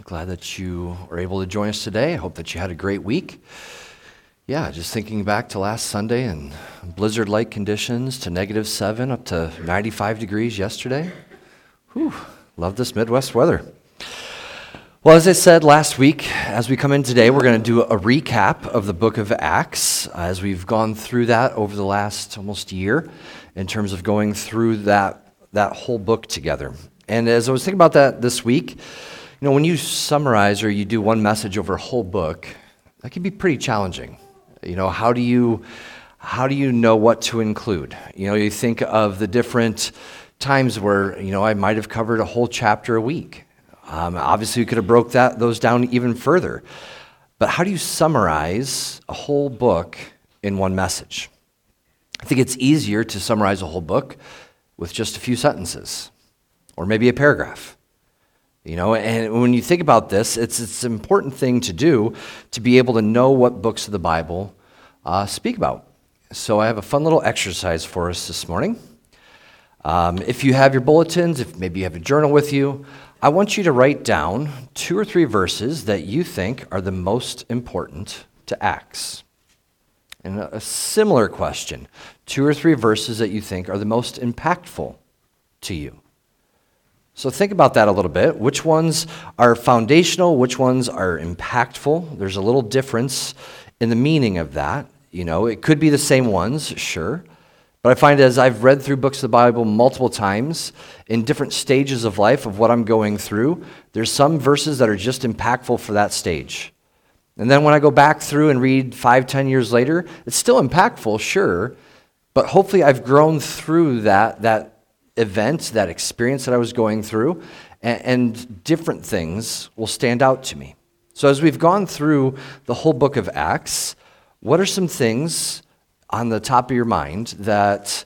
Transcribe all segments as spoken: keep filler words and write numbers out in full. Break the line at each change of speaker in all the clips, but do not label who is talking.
Glad that you were able to join us today. I hope that you had a great week. Yeah, just thinking back to last Sunday and blizzard-like conditions to negative seven up to ninety-five degrees yesterday. Whew, love this Midwest weather. Well, as I said last week, as we come in today, we're going to do a recap of the book of Acts as we've gone through that over the last almost year in terms of going through that, that whole book together. And as I was thinking about that this week, you know, when you summarize or you do one message over a whole book, that can be pretty challenging. You know, how do you how do you know what to include? You know, you think of the different times where, you know, I might have covered a whole chapter a week. Um, obviously, you could have broke that those down even further. But how do you summarize a whole book in one message? I think it's easier to summarize a whole book with just a few sentences or maybe a paragraph. You know, and when you think about this, it's it's an important thing to do to be able to know what books of the Bible uh, speak about. So I have a fun little exercise for us this morning. Um, if you have your bulletins, if maybe you have a journal with you, I want you to write down two or three verses that you think are the most important to Acts. And a similar question, two or three verses that you think are the most impactful to you. So think about that a little bit. Which ones are foundational? Which ones are impactful? There's a little difference in the meaning of that. You know, it could be the same ones, sure. But I find as I've read through books of the Bible multiple times in different stages of life of what I'm going through, there's some verses that are just impactful for that stage. And then when I go back through and read five, ten years later, it's still impactful, sure. But hopefully I've grown through that, that event, that experience that I was going through, and, and different things will stand out to me. So as we've gone through the whole book of Acts, what are some things on the top of your mind that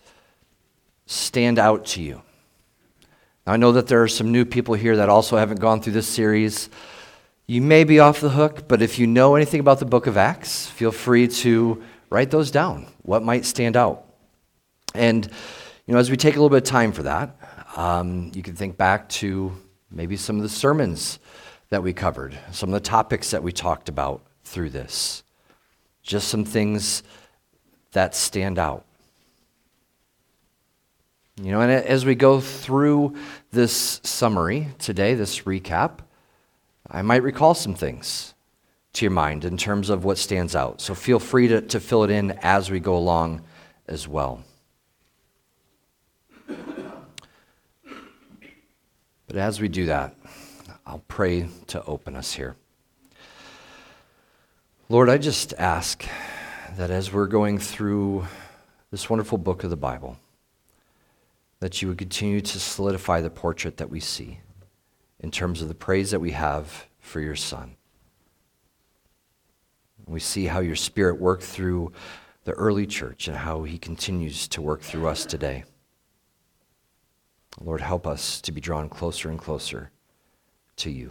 stand out to you? Now, I know that there are some new people here that also haven't gone through this series. You may be off the hook, but if you know anything about the book of Acts, feel free to write those down. What might stand out? And you know, as we take a little bit of time for that, um, you can think back to maybe some of the sermons that we covered, some of the topics that we talked about through this. Just some things that stand out. You know, and as we go through this summary today, this recap, I might recall some things to your mind in terms of what stands out. So feel free to, to fill it in as we go along as well. But as we do that, I'll pray to open us here. Lord, I just ask that as we're going through this wonderful book of the Bible, that you would continue to solidify the portrait that we see in terms of the praise that we have for your Son. We see how your Spirit worked through the early church and how he continues to work through us today. Lord, help us to be drawn closer and closer to you.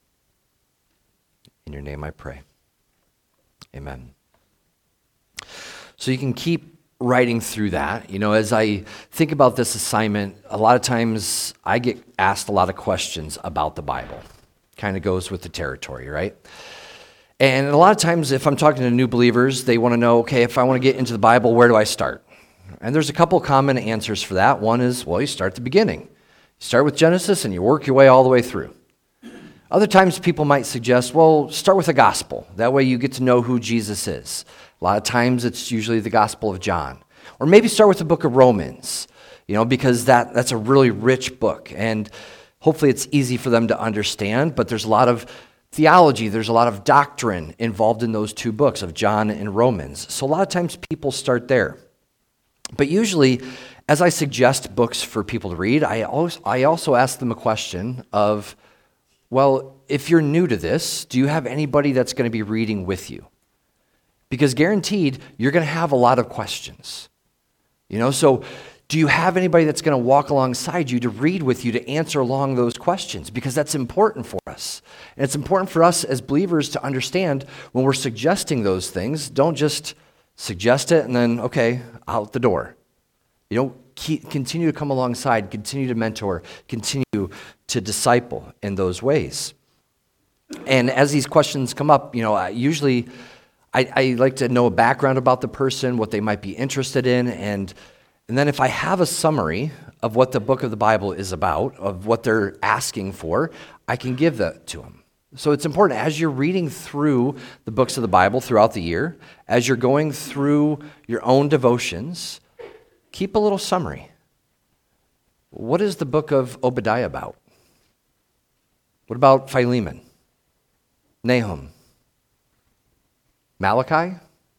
In your name I pray. Amen. So you can keep writing through that. You know, as I think about this assignment, a lot of times I get asked a lot of questions about the Bible. Kind of goes with the territory, right? And a lot of times if I'm talking to new believers, they want to know, okay, if I want to get into the Bible, where do I start? And there's a couple common answers for that. One is, well, you start at the beginning. You start with Genesis and you work your way all the way through. Other times people might suggest, well, start with the gospel. That way you get to know who Jesus is. A lot of times it's usually the Gospel of John. Or maybe start with the book of Romans, you know, because that, that's a really rich book. And hopefully it's easy for them to understand, but there's a lot of theology, there's a lot of doctrine involved in those two books of John and Romans. So a lot of times people start there. But usually, as I suggest books for people to read, I also, I also ask them a question of, well, if you're new to this, do you have anybody that's going to be reading with you? Because guaranteed, you're going to have a lot of questions. You know, so do you have anybody that's going to walk alongside you to read with you to answer along those questions? Because that's important for us. And it's important for us as believers to understand when we're suggesting those things, don't just suggest it and then, okay, out the door. You know, keep, continue to come alongside, continue to mentor, continue to disciple in those ways. And as these questions come up, you know, I usually I, I like to know a background about the person, what they might be interested in, and and then if I have a summary of what the book of the Bible is about, of what they're asking for, I can give that to them. So it's important as you're reading through the books of the Bible throughout the year, as you're going through your own devotions, keep a little summary. What is the book of Obadiah about? What about Philemon? Nahum? Malachi?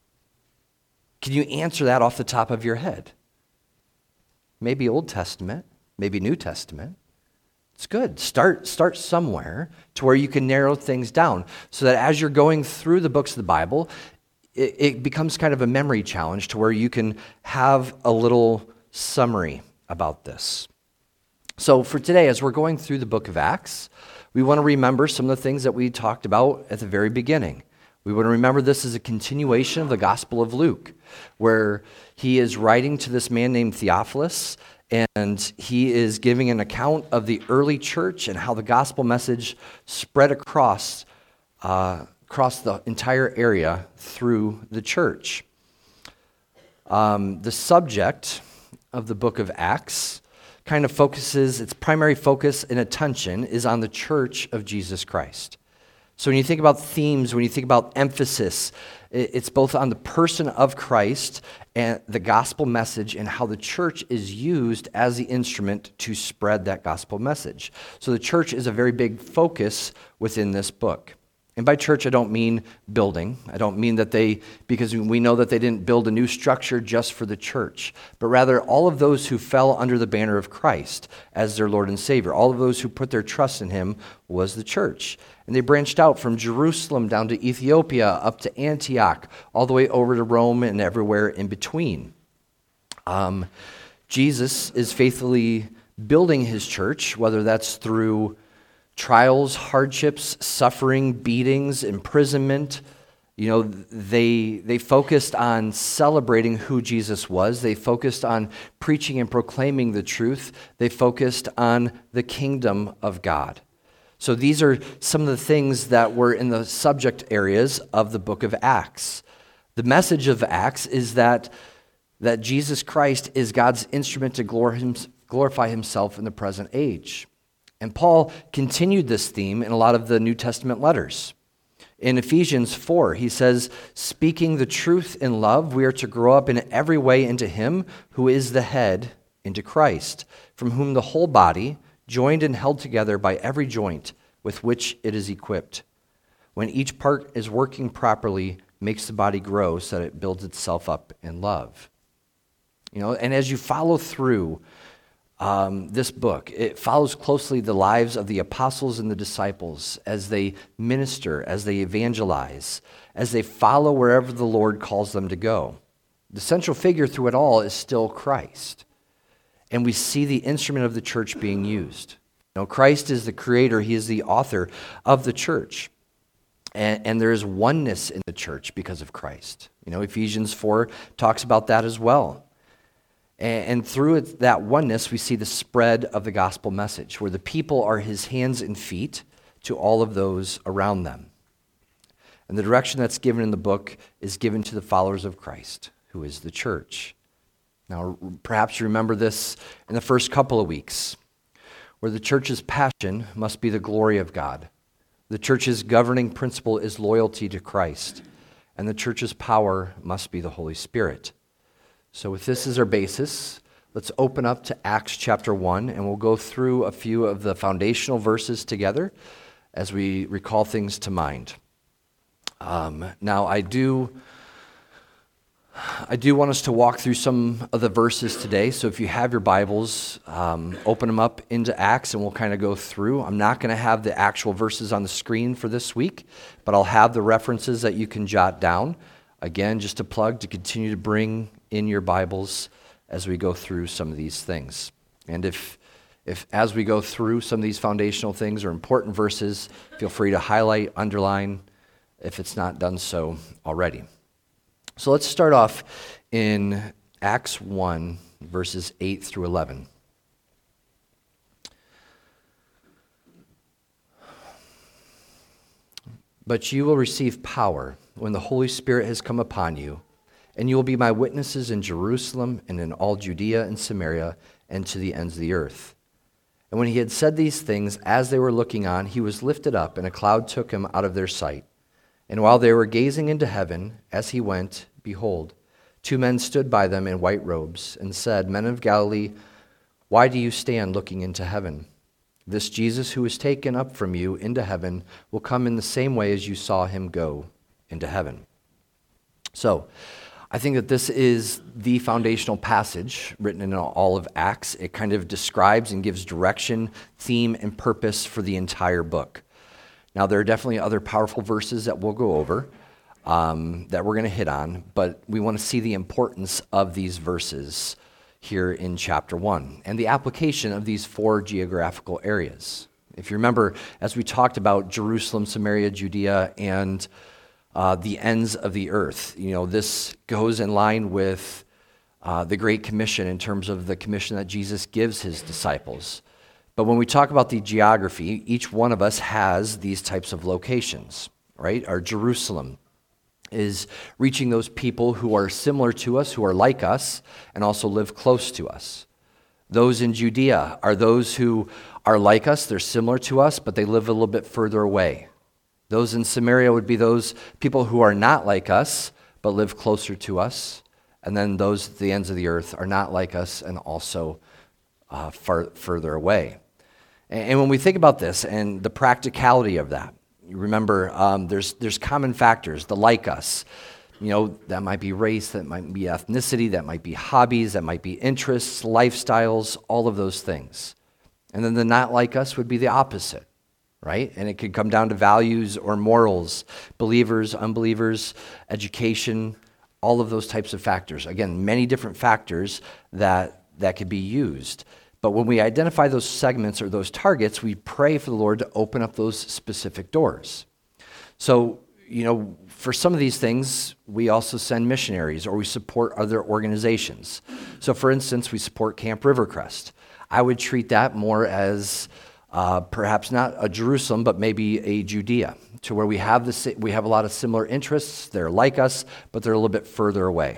Can you answer that off the top of your head? Maybe Old Testament, maybe New Testament. It's good. Start, start somewhere to where you can narrow things down so that as you're going through the books of the Bible, it, it becomes kind of a memory challenge to where you can have a little summary about this. So for today, as we're going through the book of Acts, we want to remember some of the things that we talked about at the very beginning. We want to remember this as a continuation of the Gospel of Luke, where he is writing to this man named Theophilus, and he is giving an account of the early church and how the gospel message spread across, uh, across the entire area through the church. Um, the subject of the book of Acts kind of focuses, its primary focus and attention is on the church of Jesus Christ. So when you think about themes, when you think about emphasis, it's both on the person of Christ and the gospel message and how the church is used as the instrument to spread that gospel message. So the church is a very big focus within this book. And by church, I don't mean building. I don't mean that they, because we know that they didn't build a new structure just for the church, but rather all of those who fell under the banner of Christ as their Lord and Savior, all of those who put their trust in him was the church. And they branched out from Jerusalem down to Ethiopia, up to Antioch, all the way over to Rome and everywhere in between. Um, Jesus is faithfully building his church, whether that's through trials, hardships, suffering, beatings, imprisonment. You know, they they focused on celebrating who Jesus was. They focused on preaching and proclaiming the truth. They focused on the kingdom of God. So these are some of the things that were in the subject areas of the book of Acts. The message of Acts is that, that Jesus Christ is God's instrument to glorify himself in the present age. And Paul continued this theme in a lot of the New Testament letters. In Ephesians four, he says, speaking the truth in love, we are to grow up in every way into him who is the head, into Christ, from whom the whole body, joined and held together by every joint with which it is equipped, when each part is working properly, makes the body grow so that it builds itself up in love. You know, and as you follow through Um, this book, it follows closely the lives of the apostles and the disciples as they minister, as they evangelize, as they follow wherever the Lord calls them to go. The central figure through it all is still Christ. And we see the instrument of the church being used. You know, Christ is the creator. He is the author of the church. And, and there is oneness in the church because of Christ. You know, Ephesians four talks about that as well. And through it, that oneness, we see the spread of the gospel message, where the people are his hands and feet to all of those around them. And the direction that's given in the book is given to the followers of Christ, who is the church. Now, perhaps you remember this in the first couple of weeks, where the church's passion must be the glory of God. The church's governing principle is loyalty to Christ, and the church's power must be the Holy Spirit. So with this as our basis, let's open up to Acts chapter one, and we'll go through a few of the foundational verses together as we recall things to mind. Um, now, I do, I do want us to walk through some of the verses today, so if you have your Bibles, um, open them up into Acts, and we'll kind of go through. I'm not going to have the actual verses on the screen for this week, but I'll have the references that you can jot down. Again, just a plug to continue to bring in your Bibles as we go through some of these things. And if, if as we go through some of these foundational things or important verses, feel free to highlight, underline, if it's not done so already. So let's start off in Acts one, verses eight through eleven. But you will receive power when the Holy Spirit has come upon you, and you will be my witnesses in Jerusalem and in all Judea and Samaria and to the ends of the earth." And when he had said these things, as they were looking on, he was lifted up, and a cloud took him out of their sight. And while they were gazing into heaven, as he went, behold, two men stood by them in white robes, and said, "Men of Galilee, why do you stand looking into heaven? This Jesus who was taken up from you into heaven will come in the same way as you saw him go into heaven." So, I think that this is the foundational passage written in all of Acts. It kind of describes and gives direction, theme, and purpose for the entire book. Now, there are definitely other powerful verses that we'll go over um, that we're going to hit on, but we want to see the importance of these verses here in chapter one and the application of these four geographical areas. If you remember, as we talked about Jerusalem, Samaria, Judea, and Uh, the ends of the earth. You know, this goes in line with uh, the Great Commission in terms of the commission that Jesus gives his disciples. But when we talk about the geography, each one of us has these types of locations, right? Our Jerusalem is reaching those people who are similar to us, who are like us, and also live close to us. Those in Judea are those who are like us, they're similar to us, but they live a little bit further away. Those in Samaria would be those people who are not like us, but live closer to us. And then those at the ends of the earth are not like us and also uh, far further away. And, and when we think about this and the practicality of that, you remember um, there's there's common factors, the like us. You know, that might be race, that might be ethnicity, that might be hobbies, that might be interests, lifestyles, all of those things. And then the not like us would be the opposite. Right? And it could come down to values or morals, believers, unbelievers, education, all of those types of factors. Again, many different factors that, that could be used. But when we identify those segments or those targets, we pray for the Lord to open up those specific doors. So, you know, for some of these things, we also send missionaries or we support other organizations. So, for instance, we support Camp Rivercrest. I would treat that more as Uh, perhaps not a Jerusalem, but maybe a Judea, to where we have the we have a lot of similar interests. They're like us, but they're a little bit further away.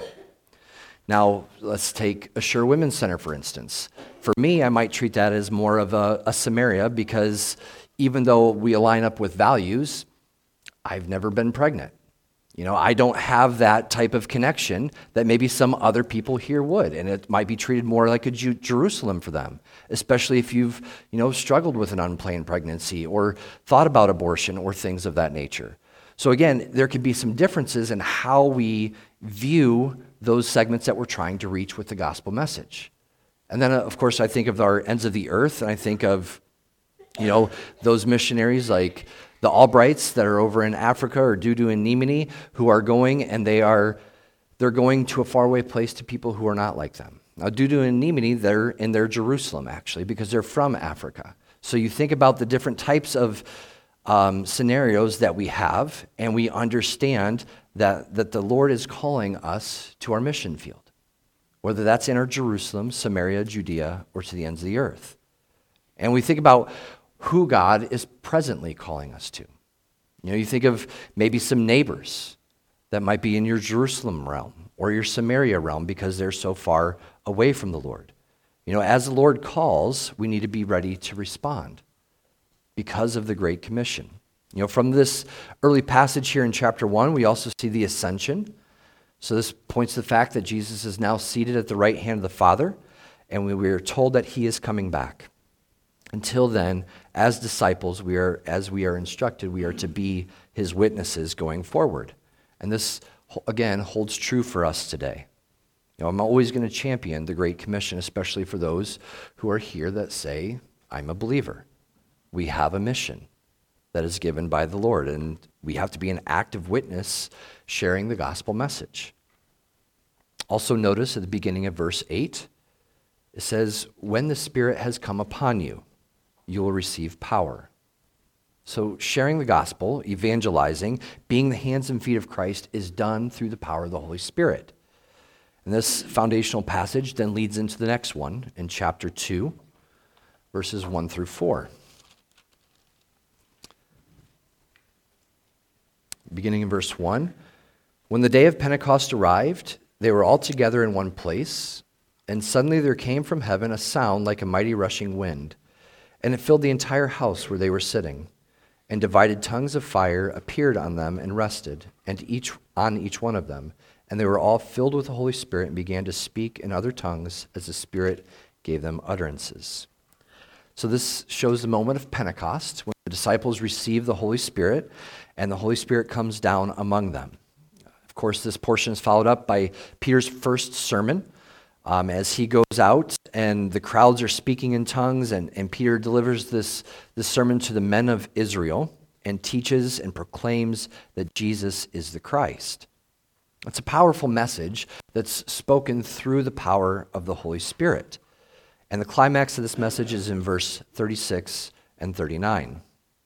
Now, let's take Assure Women's Center, for instance. For me, I might treat that as more of a, a Samaria, because even though we align up with values, I've never been pregnant. You know, I don't have that type of connection that maybe some other people here would, and it might be treated more like a Ju- Jerusalem for them, especially if you've, you know, struggled with an unplanned pregnancy or thought about abortion or things of that nature. So again, there could be some differences in how we view those segments that we're trying to reach with the gospel message. And then, of course, I think of our ends of the earth, and I think of, you know, those missionaries like the Albrights that are over in Africa, or Dudu and Nimini, who are going, and they are they're going to a faraway place to people who are not like them. Now, Dudu and Nimini, they're in their Jerusalem, actually, because they're from Africa. So you think about the different types of um, scenarios that we have, and we understand that, that the Lord is calling us to our mission field, whether that's in our Jerusalem, Samaria, Judea, or to the ends of the earth. And we think about who God is presently calling us to. You know, you think of maybe some neighbors that might be in your Jerusalem realm or your Samaria realm because they're so far away from the Lord. You know, as the Lord calls, we need to be ready to respond because of the Great Commission. You know, from this early passage here in chapter one, we also see the ascension. So this points to the fact that Jesus is now seated at the right hand of the Father, and we, we are told that he is coming back. Until then, as disciples, we are, as we are instructed, we are to be his witnesses going forward. And this, again, holds true for us today. You know, I'm always going to champion the Great Commission, especially for those who are here that say, I'm a believer. We have a mission that is given by the Lord, and we have to be an active witness sharing the gospel message. Also notice at the beginning of verse eight, it says, when the Spirit has come upon you, you will receive power. So sharing the gospel, evangelizing, being the hands and feet of Christ is done through the power of the Holy Spirit. And this foundational passage then leads into the next one in chapter two, verses one through four. beginning in verse one. When the day of Pentecost arrived, they were all together in one place, and suddenly there came from heaven a sound like a mighty rushing wind, and it filled the entire house where they were sitting. And divided tongues of fire appeared on them and rested, and each on each one of them. And they were all filled with the Holy Spirit and began to speak in other tongues as the Spirit gave them utterances. So this shows the moment of Pentecost, when the disciples receive the Holy Spirit, and the Holy Spirit comes down among them. Of course, this portion is followed up by Peter's first sermon, um, as he goes out and the crowds are speaking in tongues, and, and Peter delivers this, this sermon to the men of Israel and teaches and proclaims that Jesus is the Christ. It's a powerful message that's spoken through the power of the Holy Spirit. And the climax of this message is in verse thirty-six and thirty-nine.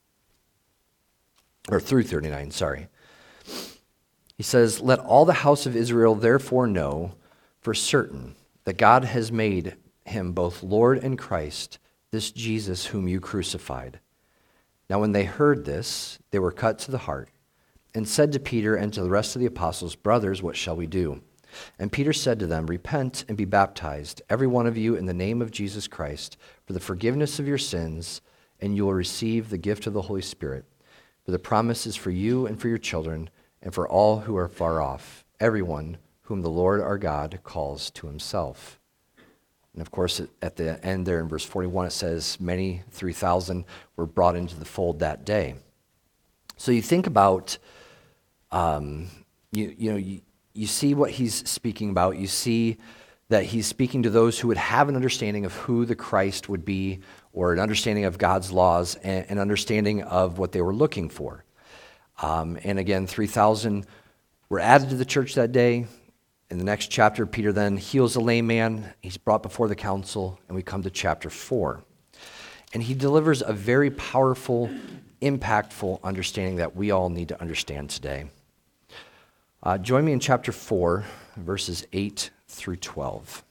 Or through thirty-nine, sorry. He says, "Let all the house of Israel therefore know for certain that God has made him both Lord and Christ, this Jesus whom you crucified." Now when they heard this, they were cut to the heart, and said to Peter and to the rest of the apostles, "Brothers, what shall we do?" And Peter said to them, "Repent and be baptized, every one of you, in the name of Jesus Christ, for the forgiveness of your sins, and you will receive the gift of the Holy Spirit. For the promise is for you and for your children, and for all who are far off, everyone whom the Lord our God calls to himself." And of course, at the end there in verse forty-one, it says, many, three thousand, were brought into the fold that day. So you think about, um, you, you know, you, you see what he's speaking about. You see that he's speaking to those who would have an understanding of who the Christ would be, or an understanding of God's laws, and an understanding of what they were looking for. Um, and again, three thousand were added to the church that day. In the next chapter, Peter then heals a lame man. He's brought before the council, and we come to chapter four. And he delivers a very powerful, impactful understanding that we all need to understand today. Uh, join me in chapter four, verses eight through twelve.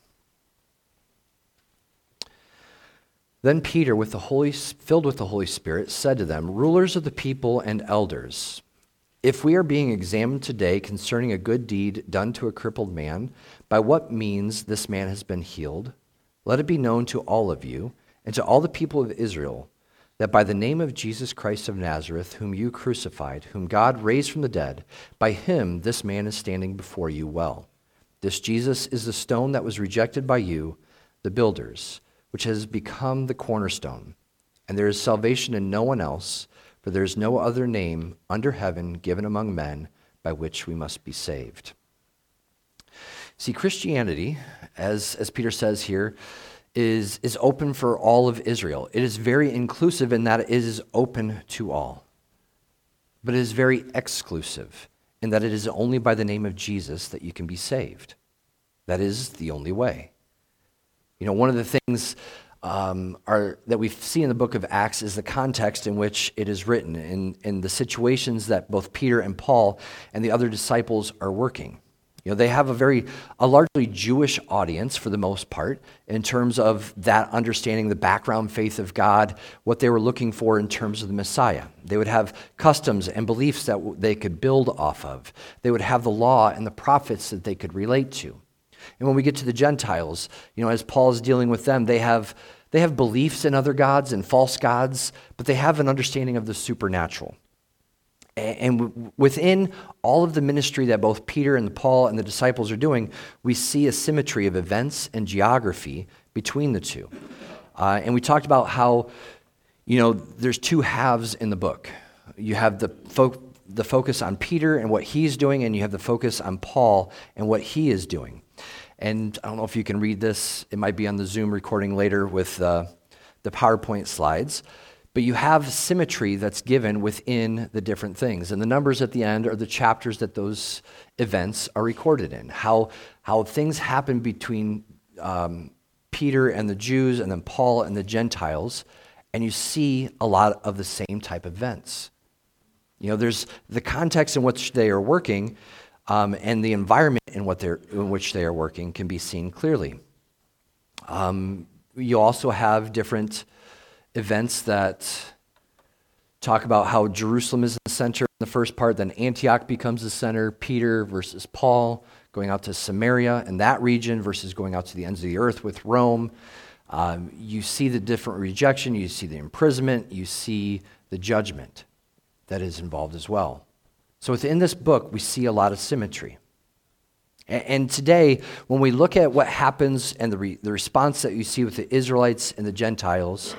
Then Peter, with the Holy, filled with the Holy Spirit, said to them, "Rulers of the people and elders, if we are being examined today concerning a good deed done to a crippled man, by what means this man has been healed, let it be known to all of you and to all the people of Israel that by the name of Jesus Christ of Nazareth, whom you crucified, whom God raised from the dead, by him this man is standing before you well. This Jesus is the stone that was rejected by you, the builders, which has become the cornerstone. And there is salvation in no one else, for there is no other name under heaven given among men by which we must be saved." See, Christianity, as, as Peter says here, is, is open for all of Israel. It is very inclusive in that it is open to all. But it is very exclusive in that it is only by the name of Jesus that you can be saved. That is the only way. You know, one of the things um, are, that we see in the book of Acts is the context in which it is written, and, and the situations that both Peter and Paul and the other disciples are working. You know, they have a very, a largely Jewish audience for the most part in terms of that understanding the background faith of God, what they were looking for in terms of the Messiah. They would have customs and beliefs that they could build off of. They would have the law and the prophets that they could relate to. And when we get to the Gentiles, you know, as Paul is dealing with them, they have they have beliefs in other gods and false gods, but they have an understanding of the supernatural. And within all of the ministry that both Peter and Paul and the disciples are doing, we see a symmetry of events and geography between the two. Uh, and we talked about how, you know, there's two halves in the book. You have the fo- the focus on Peter and what he's doing, and you have the focus on Paul and what he is doing. And I don't know if you can read this. It might be on the Zoom recording later with uh, the PowerPoint slides. But you have symmetry that's given within the different things. And the numbers at the end are the chapters that those events are recorded in. How, how things happen between um, Peter and the Jews and then Paul and the Gentiles. And you see a lot of the same type of events. You know, there's the context in which they are working um, and the environment in, what they're, in which they are working can be seen clearly. Um, you also have different events that talk about how Jerusalem is the center in the first part, then Antioch becomes the center, Peter versus Paul, going out to Samaria and that region versus going out to the ends of the earth with Rome. Um, you see the different rejection, you see the imprisonment, you see the judgment that is involved as well. So within this book, we see a lot of symmetry. And, and today, when we look at what happens and the, re, the response that you see with the Israelites and the Gentiles,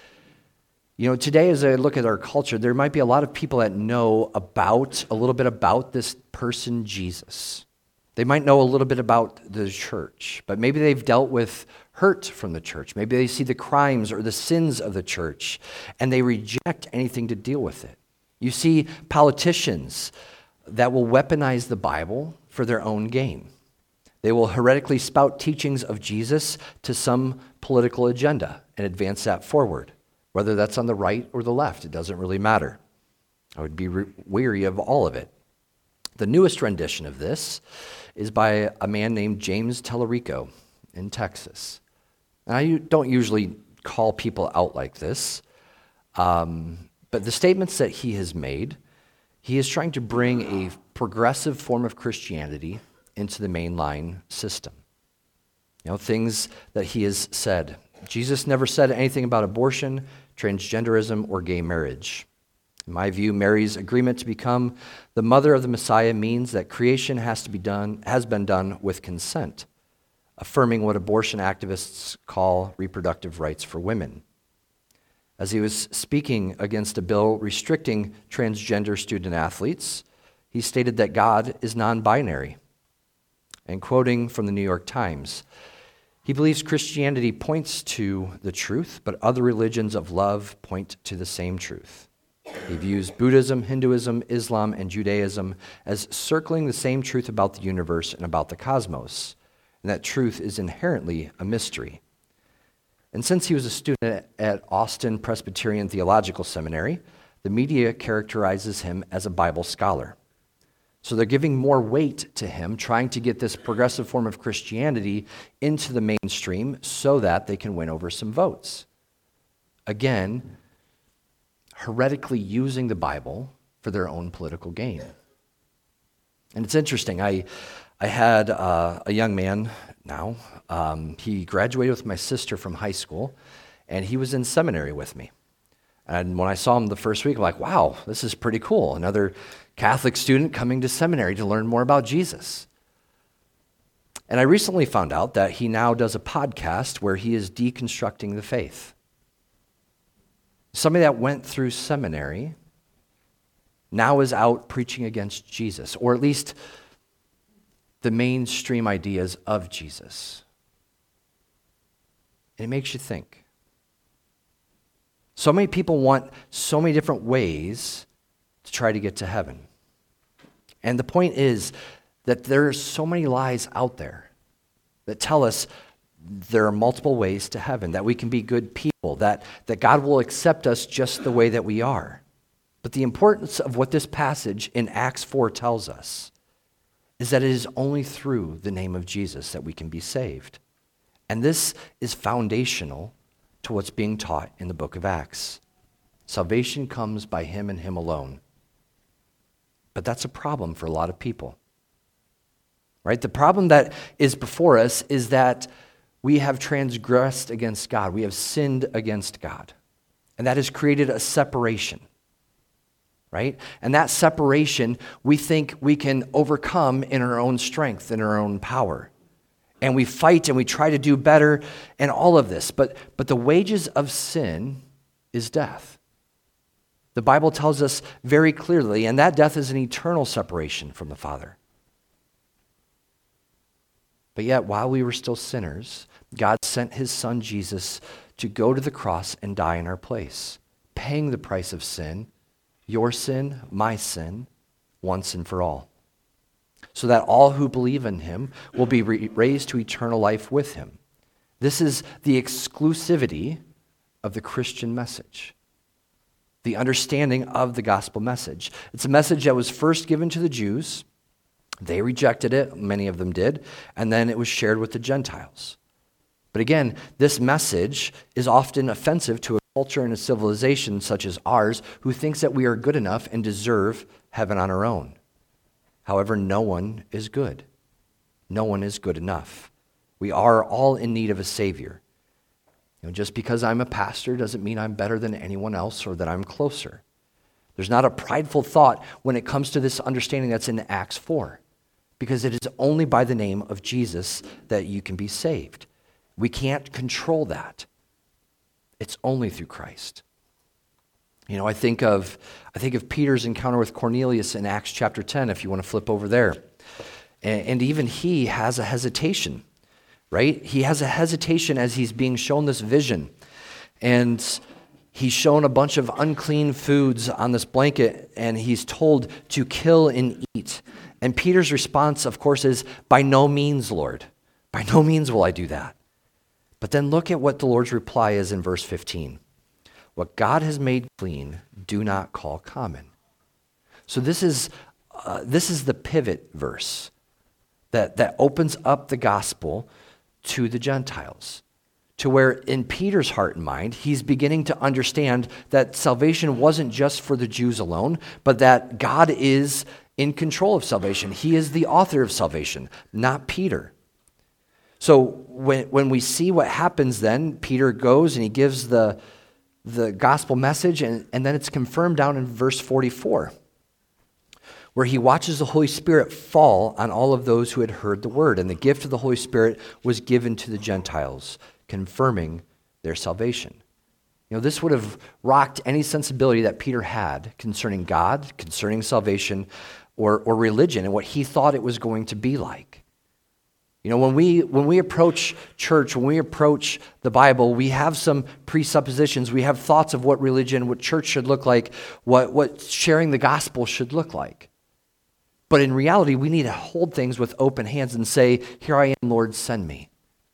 you know, today as I look at our culture, there might be a lot of people that know about, a little bit about this person, Jesus. They might know a little bit about the church, but maybe they've dealt with hurt from the church. Maybe they see the crimes or the sins of the church, and they reject anything to deal with it. You see politicians that will weaponize the Bible for their own gain. They will heretically spout teachings of Jesus to some political agenda and advance that forward. Whether that's on the right or the left, it doesn't really matter. I would be re- weary of all of it. The newest rendition of this is by a man named James Tallarico in Texas. And I don't usually call people out like this, um, but the statements that he has made, he is trying to bring a progressive form of Christianity into the mainline system. You know, things that he has said. Jesus never said anything about abortion, transgenderism, or gay marriage. In my view, Mary's agreement to become the mother of the Messiah means that creation has to be done, has been done with consent, affirming what abortion activists call reproductive rights for women. As he was speaking against a bill restricting transgender student athletes, he stated that God is non-binary. And quoting from the New York Times, he believes Christianity points to the truth, but other religions of love point to the same truth. He views Buddhism, Hinduism, Islam, and Judaism as circling the same truth about the universe and about the cosmos, and that truth is inherently a mystery. And since he was a student at Austin Presbyterian Theological Seminary, the media characterizes him as a Bible scholar. So they're giving more weight to him, trying to get this progressive form of Christianity into the mainstream so that they can win over some votes. Again, heretically using the Bible for their own political gain. And it's interesting. I I had uh, a young man now. Um, he graduated with my sister from high school, and he was in seminary with me. And when I saw him the first week, I'm like, wow, this is pretty cool. Another Catholic student coming to seminary to learn more about Jesus. And I recently found out that he now does a podcast where he is deconstructing the faith. Somebody that went through seminary now is out preaching against Jesus, or at least the mainstream ideas of Jesus. And it makes you think. So many people want so many different ways to try to get to heaven. And the point is that there are so many lies out there that tell us there are multiple ways to heaven, that we can be good people, that, that God will accept us just the way that we are. But the importance of what this passage in Acts four tells us is that it is only through the name of Jesus that we can be saved. And this is foundational to what's being taught in the book of Acts. Salvation comes by him and him alone. But that's a problem for a lot of people. Right? The problem that is before us is that we have transgressed against God. We have sinned against God. And that has created a separation. Right? And that separation, we think we can overcome in our own strength, in our own power. And we fight and we try to do better and all of this. But, but the wages of sin is death. The Bible tells us very clearly, and that death is an eternal separation from the Father. But yet, while we were still sinners, God sent his son Jesus to go to the cross and die in our place, paying the price of sin, your sin, my sin, once and for all, so that all who believe in him will be re- raised to eternal life with him. This is the exclusivity of the Christian message, the understanding of the gospel message. It's a message that was first given to the Jews. They rejected it, many of them did, and then it was shared with the Gentiles. But again, this message is often offensive to a culture and a civilization such as ours who thinks that we are good enough and deserve heaven on our own. However, no one is good. No one is good enough. We are all in need of a Savior. You know, just because I'm a pastor doesn't mean I'm better than anyone else or that I'm closer. There's not a prideful thought when it comes to this understanding that's in Acts four, because it is only by the name of Jesus that you can be saved. We can't control that. It's only through Christ. You know, I think of I think of Peter's encounter with Cornelius in Acts chapter ten, if you want to flip over there. And, and even he has a hesitation, right? He has a hesitation as he's being shown this vision. And he's shown a bunch of unclean foods on this blanket, and he's told to kill and eat. And Peter's response, of course, is, by no means, Lord. By no means will I do that. But then look at what the Lord's reply is in verse fifteen. What God has made clean, do not call common. So this is uh, this is the pivot verse that, that opens up the gospel to the Gentiles, to where in Peter's heart and mind, he's beginning to understand that salvation wasn't just for the Jews alone, but that God is in control of salvation. He is the author of salvation, not Peter. So when when we see what happens then, Peter goes and he gives the, the gospel message, and, and then it's confirmed down in verse forty-four, where he watches the Holy Spirit fall on all of those who had heard the word, and the gift of the Holy Spirit was given to the Gentiles, confirming their salvation. You know, this would have rocked any sensibility that Peter had concerning God, concerning salvation, or, or religion, and what he thought it was going to be like. You know, when we when we approach church, when we approach the Bible, we have some presuppositions. We have thoughts of what religion, what church should look like, what, what sharing the gospel should look like. But in reality, we need to hold things with open hands and say, here I am, Lord, send me.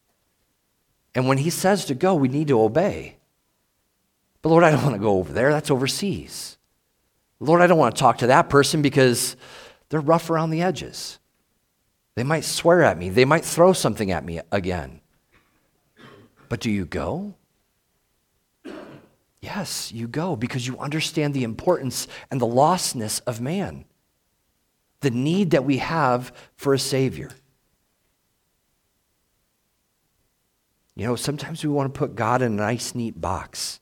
And when he says to go, we need to obey. But Lord, I don't want to go over there. That's overseas. Lord, I don't want to talk to that person because they're rough around the edges. They might swear at me. They might throw something at me again. But do you go? Yes, you go because you understand the importance and the lostness of man, the need that we have for a Savior. You know, sometimes we want to put God in a nice, neat box.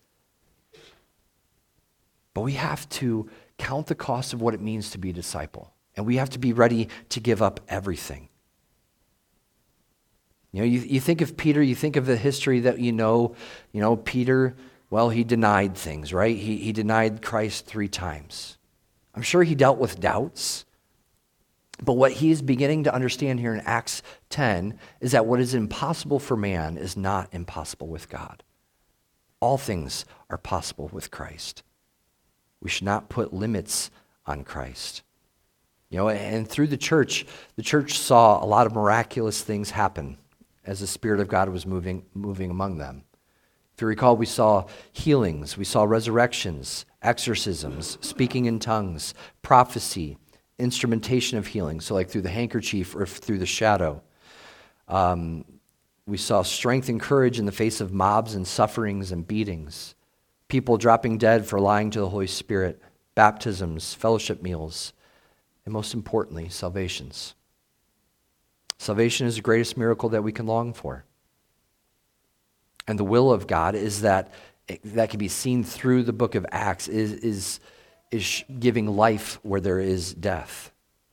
But we have to count the cost of what it means to be a disciple. And we have to be ready to give up everything. You know, you, you think of Peter, you think of the history that you know, you know, Peter, well, he denied things, right? He, he denied Christ three times. I'm sure he dealt with doubts. But what he is beginning to understand here in Acts ten is that what is impossible for man is not impossible with God. All things are possible with Christ. We should not put limits on Christ. You know, and through the church, the church saw a lot of miraculous things happen as the Spirit of God was moving, moving among them. If you recall, we saw healings, we saw resurrections, exorcisms, speaking in tongues, prophecy, instrumentation of healing, so like through the handkerchief or through the shadow. Um, we saw strength and courage in the face of mobs and sufferings and beatings, people dropping dead for lying to the Holy Spirit, baptisms, fellowship meals, and most importantly, salvations. Salvation is the greatest miracle that we can long for. And the will of God is that that can be seen through the book of Acts is, is, is giving life where there is death.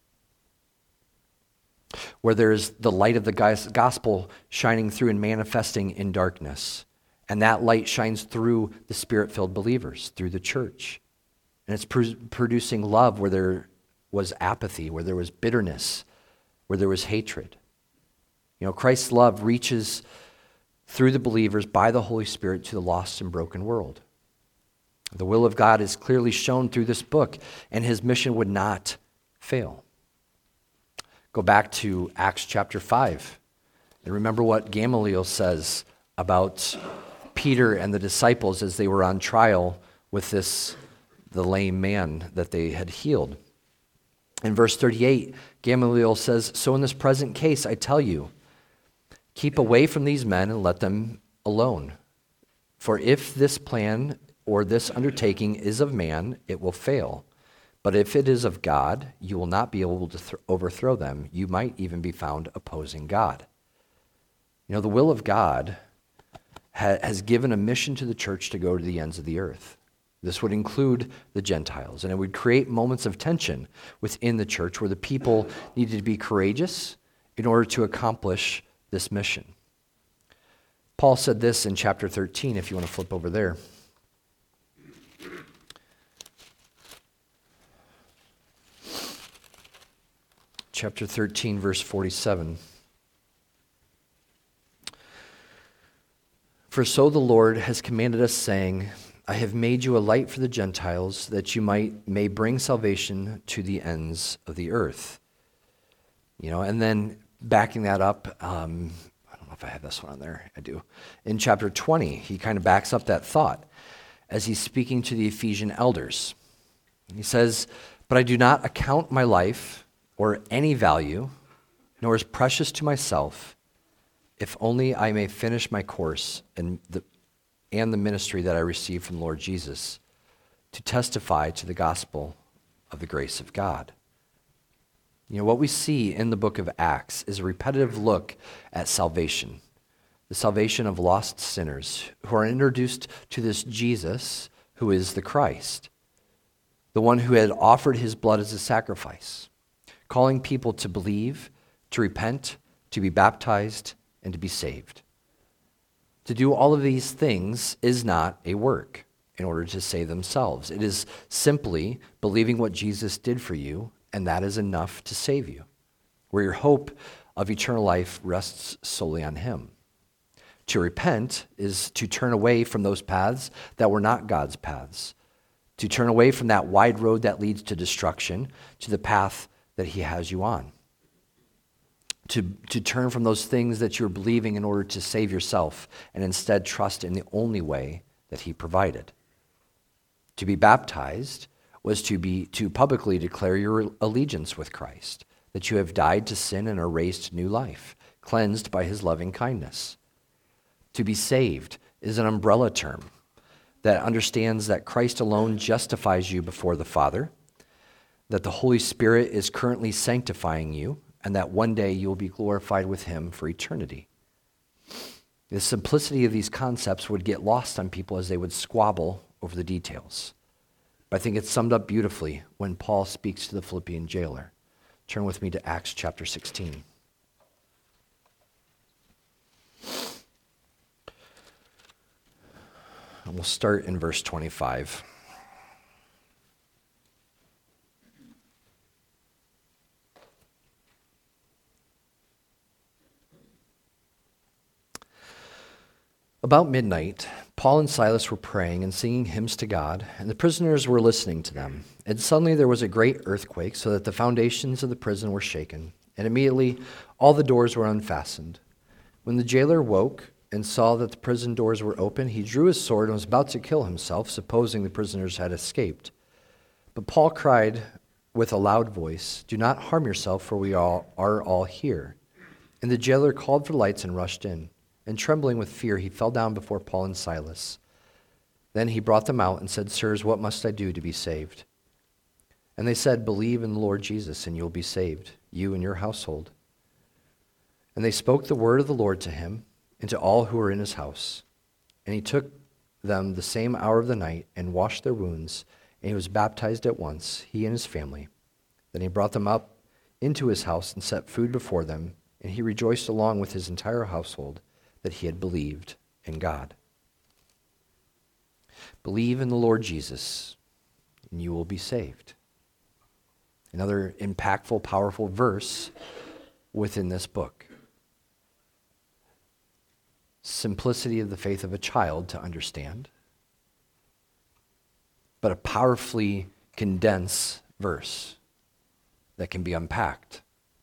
Where there is the light of the gospel shining through and manifesting in darkness. And that light shines through the Spirit-filled believers, through the church. And it's pr- producing love where there was apathy, where there was bitterness, where there was hatred. You know, Christ's love reaches through the believers by the Holy Spirit to the lost and broken world. The will of God is clearly shown through this book, and his mission would not fail. Go back to Acts chapter five, and remember what Gamaliel says about Peter and the disciples as they were on trial with this, the lame man that they had healed. In verse thirty-eight, Gamaliel says, "So in this present case, I tell you, keep away from these men and let them alone. For if this plan or this undertaking is of man, it will fail. But if it is of God, you will not be able to th- overthrow them. You might even be found opposing God. You know, the will of God ha- has given a mission to the church to go to the ends of the earth. This would include the Gentiles, and it would create moments of tension within the church where the people needed to be courageous in order to accomplish this mission. Paul said this in chapter thirteen, if you want to flip over there. Chapter thirteen, verse forty-seven. For so the Lord has commanded us, saying, I have made you a light for the Gentiles, that you might may bring salvation to the ends of the earth. You know, and then backing that up, um, I don't know if I have this one on there. I do. In chapter twenty, he kind of backs up that thought as he's speaking to the Ephesian elders. He says, but I do not account my life or any value, nor as precious to myself, if only I may finish my course and the and the ministry that I received from Lord Jesus, to testify to the gospel of the grace of God. You know, what we see in the book of Acts is a repetitive look at salvation, the salvation of lost sinners who are introduced to this Jesus who is the Christ, the one who had offered his blood as a sacrifice, calling people to believe, to repent, to be baptized, and to be saved. To do all of these things is not a work in order to save themselves. It is simply believing what Jesus did for you, and that is enough to save you, where your hope of eternal life rests solely on him. To repent is to turn away from those paths that were not God's paths, to turn away from that wide road that leads to destruction to the path that he has you on. To, to turn from those things that you're believing in order to save yourself and instead trust in the only way that he provided. To be baptized was to be to publicly declare your allegiance with Christ, that you have died to sin and are raised to new life, cleansed by his loving kindness. To be saved is an umbrella term that understands that Christ alone justifies you before the Father, that the Holy Spirit is currently sanctifying you, and that one day you will be glorified with him for eternity. The simplicity of these concepts would get lost on people as they would squabble over the details. But I think it's summed up beautifully when Paul speaks to the Philippian jailer. Turn with me to Acts chapter sixteen. And we'll start in verse twenty-five. About midnight, Paul and Silas were praying and singing hymns to God, and the prisoners were listening to them. And suddenly there was a great earthquake, so that the foundations of the prison were shaken, and immediately all the doors were unfastened. When the jailer woke and saw that the prison doors were open, he drew his sword and was about to kill himself, supposing the prisoners had escaped. But Paul cried with a loud voice, "Do not harm yourself, for we all are all here." And the jailer called for lights and rushed in. And trembling with fear, he fell down before Paul and Silas. Then he brought them out and said, "Sirs, what must I do to be saved?" And they said, "Believe in the Lord Jesus, and you will be saved, you and your household." And they spoke the word of the Lord to him and to all who were in his house. And he took them the same hour of the night and washed their wounds, and he was baptized at once, he and his family. Then he brought them up into his house and set food before them, and he rejoiced along with his entire household that he had believed in God. Believe in the Lord Jesus, and you will be saved. Another impactful, powerful verse within this book. Simplicity of the faith of a child to understand, but a powerfully condensed verse that can be unpacked.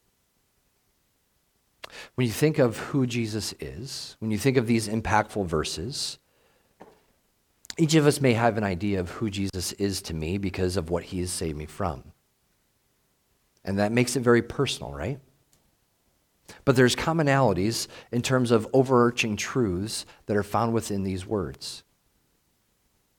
When you think of who Jesus is, when you think of these impactful verses, each of us may have an idea of who Jesus is to me because of what he has saved me from. And that makes it very personal, right? But there's commonalities in terms of overarching truths that are found within these words.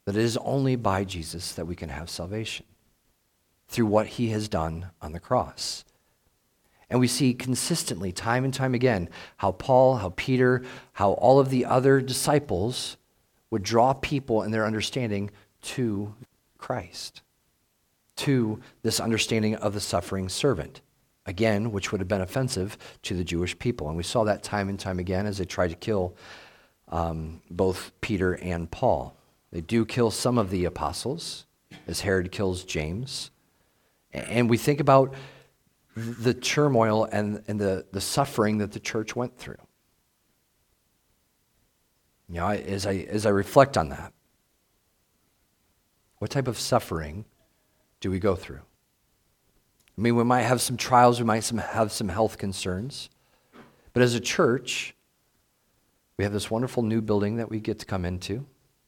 that it is only by Jesus that we can have salvation, through what he has done on the cross. And we see consistently, time and time again, how Paul, how Peter, how all of the other disciples would draw people in their understanding to Christ, to this understanding of the suffering servant, again, which would have been offensive to the Jewish people. And we saw that time and time again as they tried to kill um, both Peter and Paul. They do kill some of the apostles, as Herod kills James. And we think about the turmoil and, and the, the suffering that the church went through. You know, as I, as I reflect on that, what type of suffering do we go through? I mean, we might have some trials, we might some, have some health concerns, but as a church, we have this wonderful new building that we get to come into,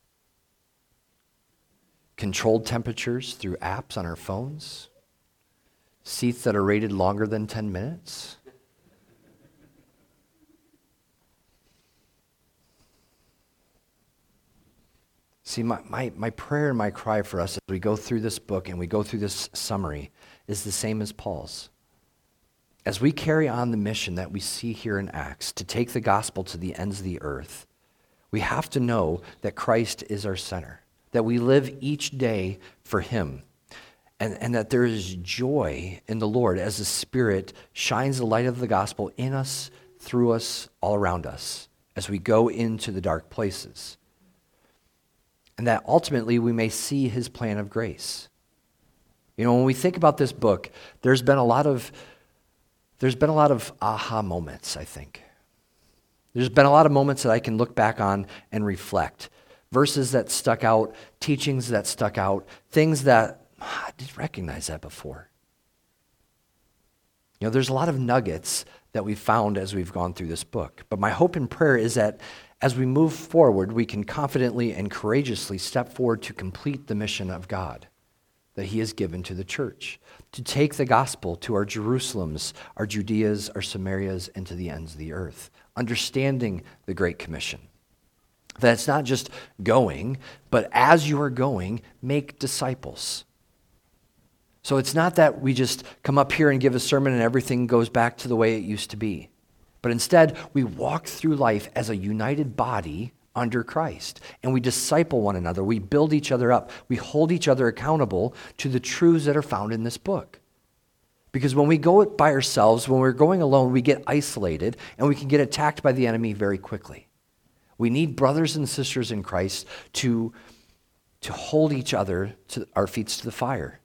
controlled temperatures through apps on our phones, seats that are rated longer than ten minutes. See, my, my, my prayer and my cry for us as we go through this book and we go through this summary is the same as Paul's. As we carry on the mission that we see here in Acts, to take the gospel to the ends of the earth, we have to know that Christ is our center, that we live each day for him. And, and that there is joy in the Lord as the Spirit shines the light of the gospel in us, through us, all around us, as we go into the dark places. And that ultimately we may see his plan of grace. You know, when we think about this book, there's been a lot of there's been a lot of aha moments, I think. There's been a lot of moments that I can look back on and reflect. Verses that stuck out, teachings that stuck out, things that I didn't recognize that before. You know, there's a lot of nuggets that we've found as we've gone through this book. But my hope and prayer is that as we move forward, we can confidently and courageously step forward to complete the mission of God that he has given to the church, to take the gospel to our Jerusalems, our Judeas, our Samarias, and to the ends of the earth, understanding the Great Commission. That it's not just going, but as you are going, make disciples. So it's not that we just come up here and give a sermon and everything goes back to the way it used to be. But instead, we walk through life as a united body under Christ. And we disciple one another. We build each other up. We hold each other accountable to the truths that are found in this book. Because when we go it by ourselves, when we're going alone, we get isolated and we can get attacked by the enemy very quickly. We need brothers and sisters in Christ to, to hold each other to our feet to the fire,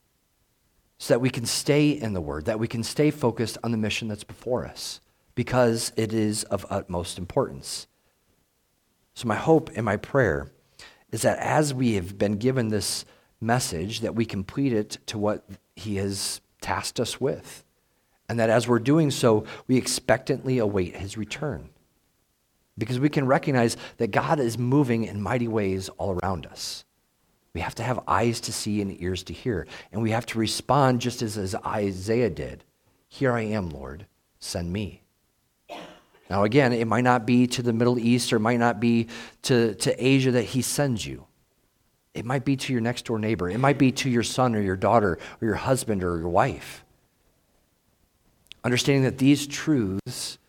so that we can stay in the Word, that we can stay focused on the mission that's before us, because it is of utmost importance. So my hope and my prayer is that as we have been given this message, that we complete it to what he has tasked us with, and that as we're doing so, we expectantly await his return, because we can recognize that God is moving in mighty ways all around us. We have to have eyes to see and ears to hear. And we have to respond just as, as Isaiah did. Here I am, Lord, send me. Now again, it might not be to the Middle East or it might not be to, to Asia that he sends you. It might be to your next door neighbor. It might be to your son or your daughter or your husband or your wife. Understanding that these truths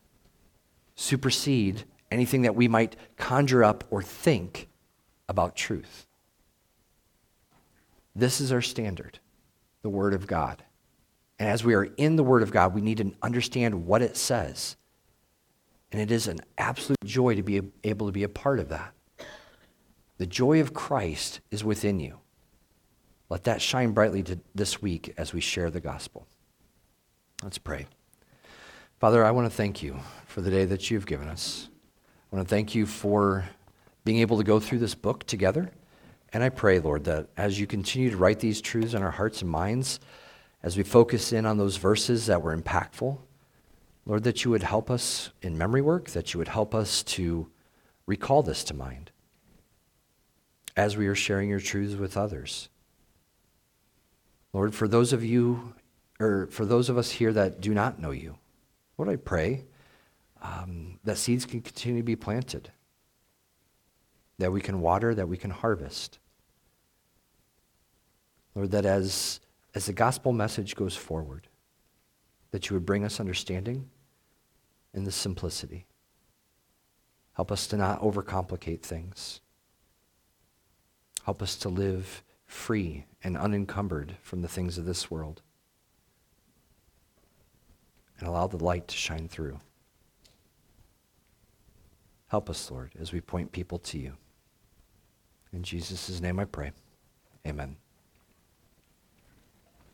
supersede anything that we might conjure up or think about truth. This is our standard, the Word of God. And as we are in the Word of God, we need to understand what it says. And it is an absolute joy to be able to be a part of that. The joy of Christ is within you. Let that shine brightly to this week as we share the gospel. Let's pray. Father, I want to thank you for the day that you've given us. I want to thank you for being able to go through this book together. And I pray, Lord, that as you continue to write these truths in our hearts and minds, as we focus in on those verses that were impactful, Lord, that you would help us in memory work, that you would help us to recall this to mind as we are sharing your truths with others. Lord, for those of you, or for those of us here that do not know you, Lord, I pray um, that seeds can continue to be planted. that we can water, that we can harvest. Lord, that as, as the gospel message goes forward, that you would bring us understanding in the simplicity. Help us to not overcomplicate things. Help us to live free and unencumbered from the things of this world. And allow the light to shine through. Help us, Lord, as we point people to you. In Jesus' name I pray. Amen.